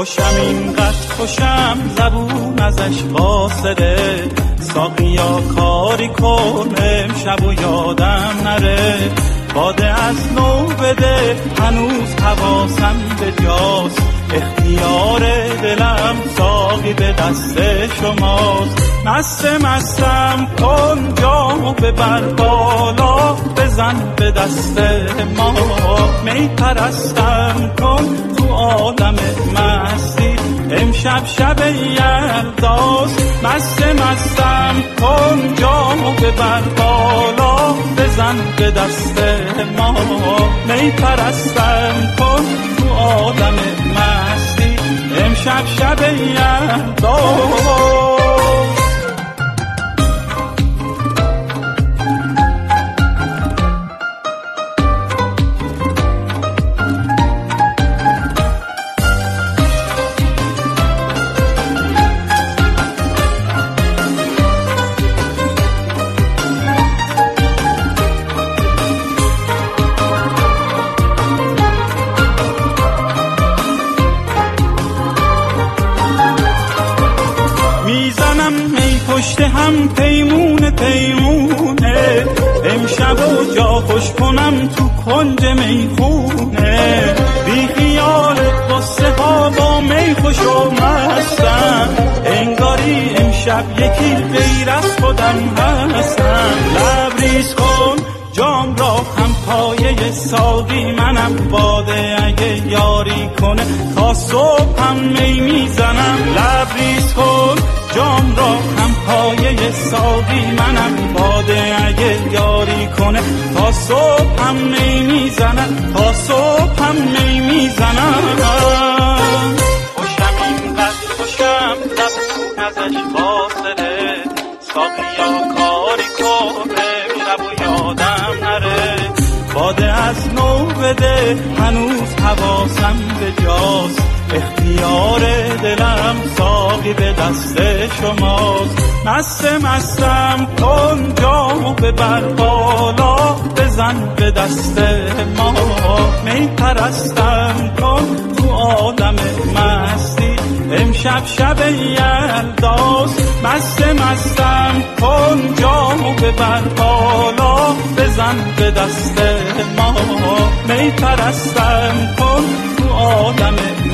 خوشم اینقدر خوشم زبون ازش قاصره، ساقیا کاری کن امشب و یادم نره، باده از نو بده هنوز حواسم به جاست، اختیار دلم ساقی به دست شماست. مستم کن جامو ببر بالا، بزن به دست ما، می پرستم کن تو عالم مستی، امشب شب یلداست. مستم کن جامو ببر بالا، بزن به دست ما، می پرستم کن تو عالم مستی، امشب شب یلداست. میزنم می پشت هم پیمونه پیمونه، امشب و جا خوش کنم تو کنج میخونه، بی خیال قصه ها با می خوش و مستم، انگاری امشب یکی غیر از خودم هستم. لبریز کن جام را هم پایه ساقی منم، باده اگه یاری کنه تا صبح هم می میزنم. لبریز کن جام را هم پایه ساقی منم، باده اگه یاری کنه تا صبح هم می میزنم، تا صبح هم می میزنم. خوشم اینقدر خوشم زبون ازش فاصله، ساقیا کاری کنه شب و یادم نره، باده از نو بده هنوز حواسم به جاست، اختیار دلم ساقی به دست شماست. مستم کن جامو ببر بالا، بزن به دست ما، می پرستم کن تو عالم مستی، امشب شب یلداست. مستم کن جامو ببر بالا، بزن به دست ما، می پرستم کن تو عالم